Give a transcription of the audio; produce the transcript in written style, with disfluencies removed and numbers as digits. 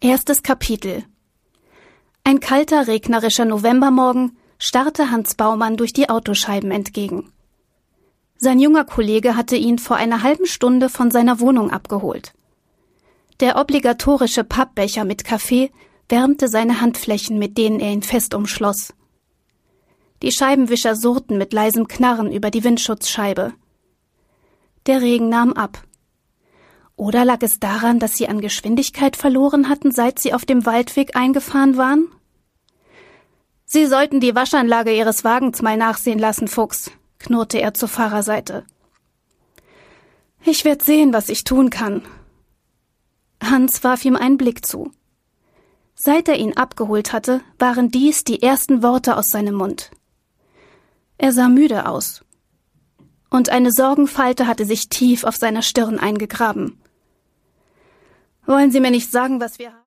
Erstes Kapitel. Ein kalter, regnerischer Novembermorgen starrte Hans Baumann durch die Autoscheiben entgegen. Sein junger Kollege hatte ihn vor einer halben Stunde von seiner Wohnung abgeholt. Der obligatorische Pappbecher mit Kaffee wärmte seine Handflächen, mit denen er ihn fest umschloss. Die Scheibenwischer surrten mit leisem Knarren über die Windschutzscheibe. Der Regen nahm ab. Oder lag es daran, dass sie an Geschwindigkeit verloren hatten, seit sie auf dem Waldweg eingefahren waren? »Sie sollten die Waschanlage Ihres Wagens mal nachsehen lassen, Fuchs«, knurrte er zur Fahrerseite. »Ich werde sehen, was ich tun kann.« Hans warf ihm einen Blick zu. Seit er ihn abgeholt hatte, waren dies die ersten Worte aus seinem Mund. Er sah müde aus. Und eine Sorgenfalte hatte sich tief auf seiner Stirn eingegraben. »Wollen Sie mir nicht sagen, was wir haben?«